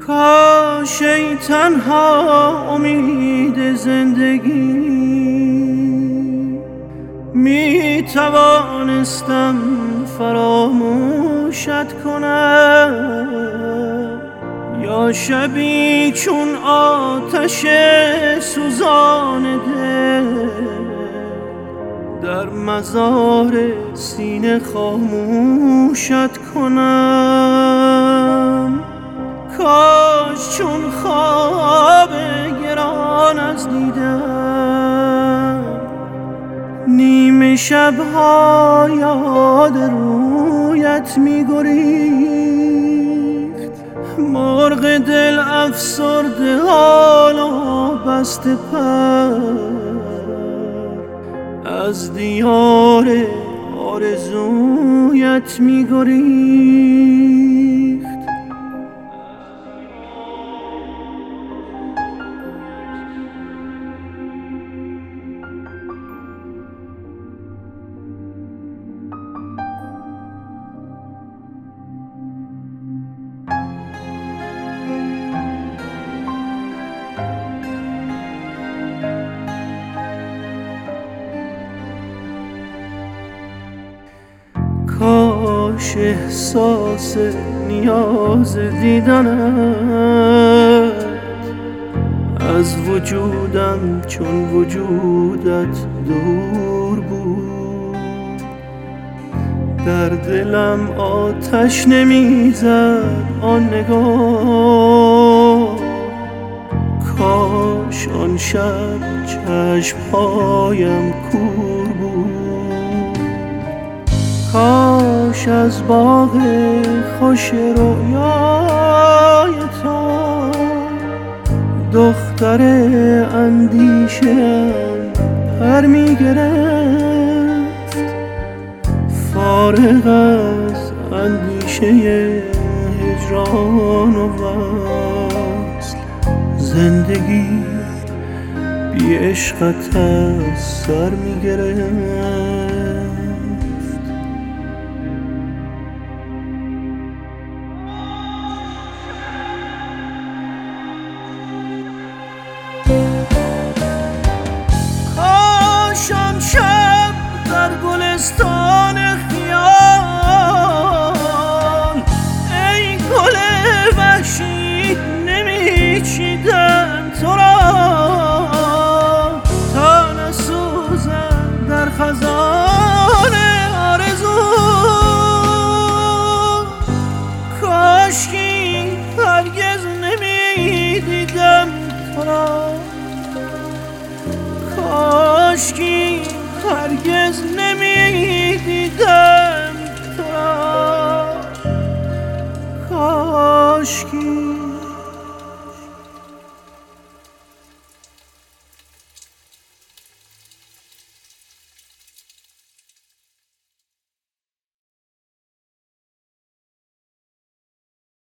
کاش ای تنها امید زندگی می توانستم فراموشت کنم، یا شبی چون آتش سوزان دل در مزار سینه خاموشت کنم. کاش چون خواب گران از دیدم نیمه شبها یاد رویت می گریخت. مرغ دل افسرده حالا بسته پر از دیار آرزویت می گریخت. کاش احساس نیاز دیدنت از وجودم چون وجودت دور بود. در دلم آتش نمیزد آن نگاه، کاش آن شب چشمهایم کور بود. کاش از باغ خوش رویای تو دختر اندیشه‌ام پر می گرفت. فارغ از اندیشه هجران و وصل، زندگی بی عشقت از سر می گرفت. کاشم شب در گلستان خیال ای گل وحشی نمیچیدم تو را تا نسوزم در خزان آرزو. کاشکی هرگز نمیدیدم تو را، کاشکی هرگز نمیدیدم تو را، کاشکی